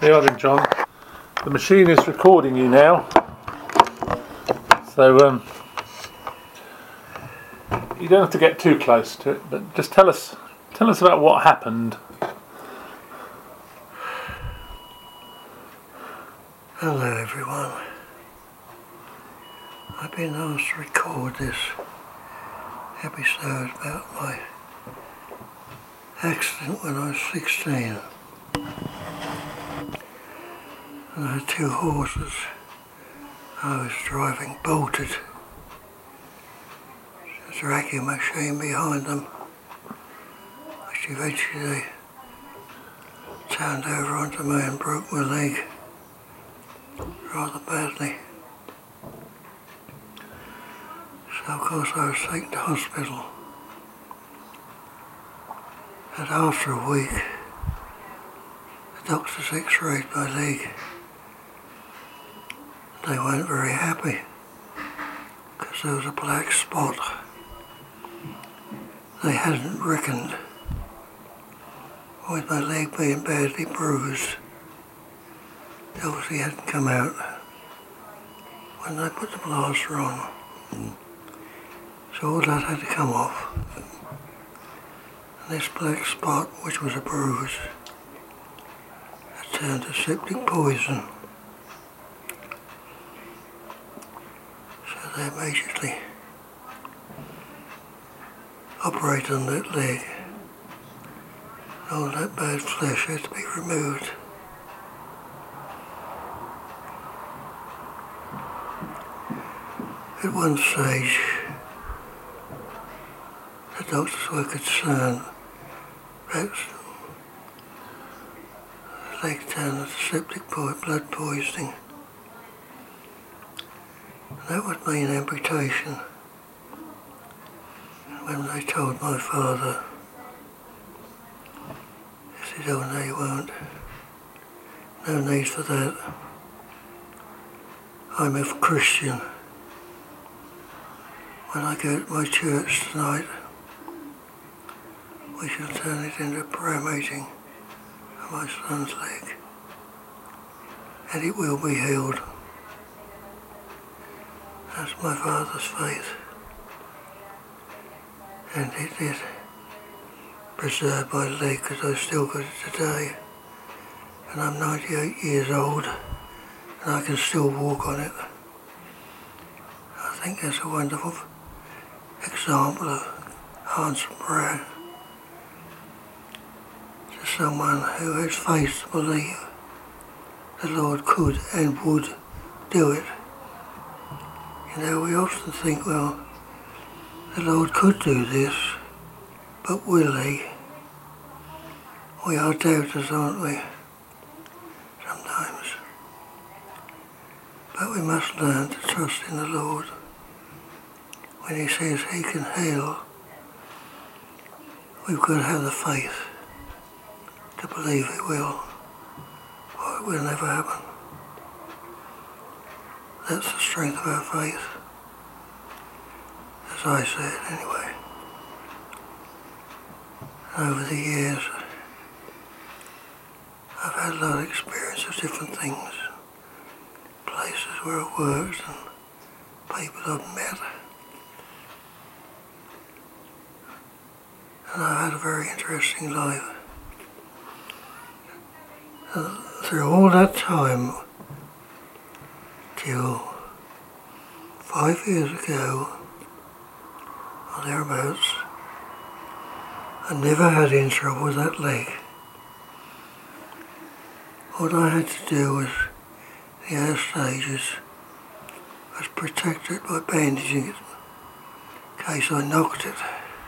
Yeah, then, John. The machine is recording you now, so you don't have to get too close to it, but just tell us about what happened. Hello everyone. I've been asked to record this episode about my accident when I was 16. And I had two horses I was driving bolted. A dragging machine behind them, which eventually turned over onto me and broke my leg rather badly. So of course I was taken to hospital. And after a week, the doctors x-rayed my leg. They weren't very happy because there was a black spot. They hadn't reckoned with my leg being badly bruised. It obviously hadn't come out when they put the plaster on. So all that had to come off. And this black spot, which was a bruise, had turned to septic poison. So they immediately operated on that leg. All that bad flesh had to be removed. At one stage, the doctors were concerned about the leg turned to septic blood poisoning. That would mean amputation. When they told my father, he said, "Oh no, you won't. No need for that. I'm a Christian. When I go to my church tonight, we shall turn it into a prayer meeting for my son's leg, and it will be healed." That's my father's faith. And it did preserve my leg because I've still got it today. And I'm 98 years old and I can still walk on it. I think that's a wonderful example of answered prayer to someone who has faith to believe the Lord could and would do it. You know, we often think, well, the Lord could do this, but will He? We are doubters, aren't we? Sometimes. But we must learn to trust in the Lord. When He says He can heal, we've got to have the faith to believe He will, or it will never happen. That's the strength of our faith. As I say it anyway. Over the years, I've had a lot of experience of different things, places where I've worked and people I've met. And I've had a very interesting life. Through all that time, till 5 years ago, or thereabouts, I never had any trouble with that leg. All I had to do was, the early stages, was protect it by bandaging it in case I knocked it.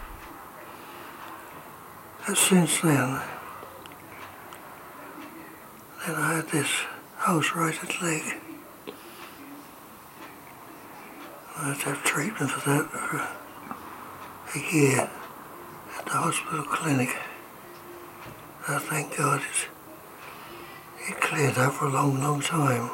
But since then I had this ulcerated leg. I had to have treatment for that for a year at the hospital clinic. I thank God it cleared up for a long, long time.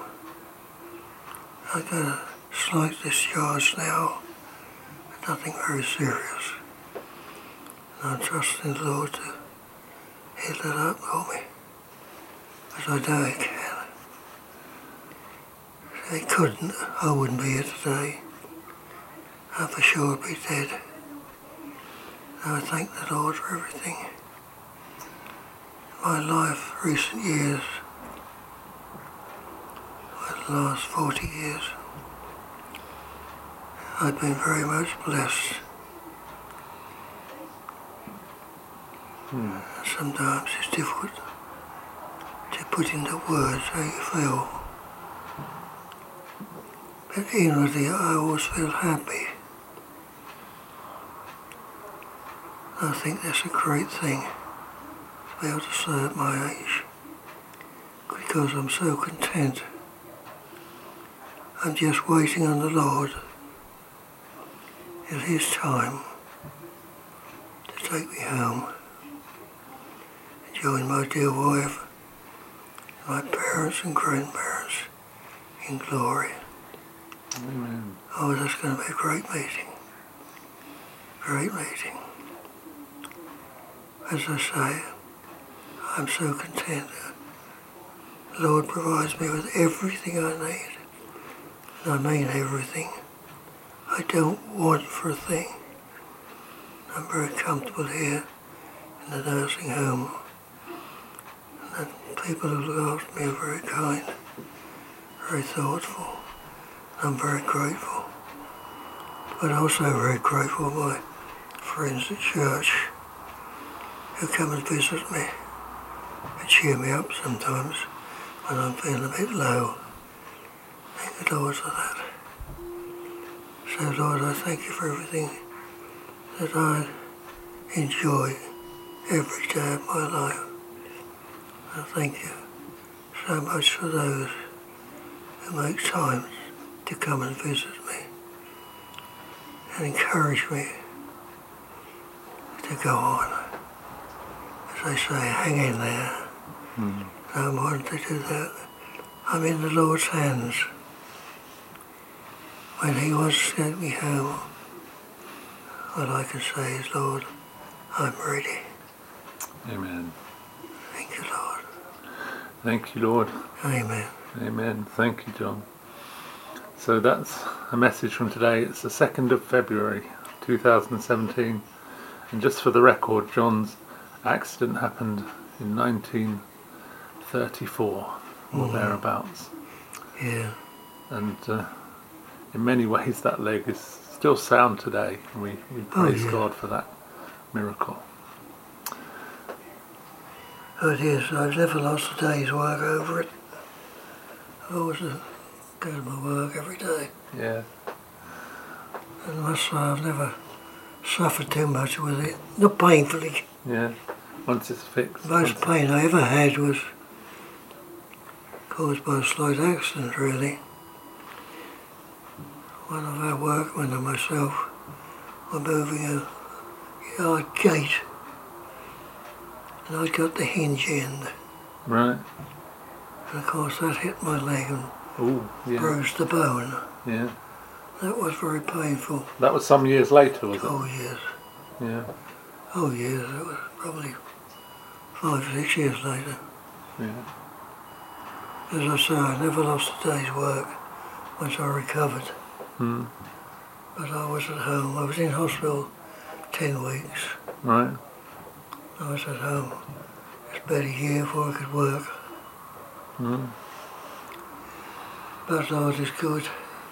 I got a slight discharge now, but nothing very serious. And I'm trusting the Lord to heal it up for me, as I know He can. If he couldn't, I wouldn't be here today. I for sure would be dead. And I thank the Lord for everything. In my life, recent years, the last 40 years, I've been very much blessed. And sometimes it's difficult to put into words how you feel. But inwardly I always feel happy. I think that's a great thing to be able to say at my age, because I'm so content. I'm just waiting on the Lord at His time to take me home and join my dear wife, my parents and grandparents in glory. Amen. Oh, that's going to be a great meeting. Great meeting. As I say, I'm so content. The Lord provides me with everything I need. And I mean everything. I don't want for a thing. I'm very comfortable here in the nursing home. And the people who look after me are very kind, very thoughtful. I'm very grateful. But also very grateful for my friends at church who come and visit me and cheer me up sometimes when I'm feeling a bit low. Thank the Lord for that. So Lord, I thank you for everything that I enjoy every day of my life. I thank you so much for those who make time to come and visit me and encourage me to go on. As they say, hang in there. No more to do that. I'm in the Lord's hands. When He wants to take me home, all I can say is, Lord, I'm ready. Amen. Thank you, Lord. Thank you, Lord. Amen. Amen. Thank you, John. So that's a message from today. It's the 2nd of February 2017. And just for the record, John's accident happened in 1934 or thereabouts. Yeah. And in many ways that leg is still sound today. We praise God for that miracle. Oh, it is. I've never lost a day's work over it. I've always go to my work every day. Yeah. And I must say I've never suffered too much with it. Not painfully. Yeah. Once it's fixed. Most pain I ever had was caused by a slight accident, really. One of our workmen and myself were moving a yard gate, and I got the hinge end. Right. And of course that hit my leg and bruised the bone. Yeah. That was very painful. That was some years later, was it? Oh yes. Yeah. Oh yes, it was probably 5 or 6 years later. Yeah. As I say, I never lost a day's work once I recovered. But I was at home. I was in hospital 10 weeks. Right. I was at home. It's about a year before I could work. But Lord is good.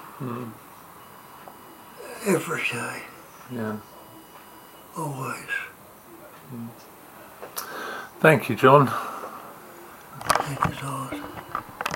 Every day. Yeah. Always. Thank you, John. Thank you, Lord.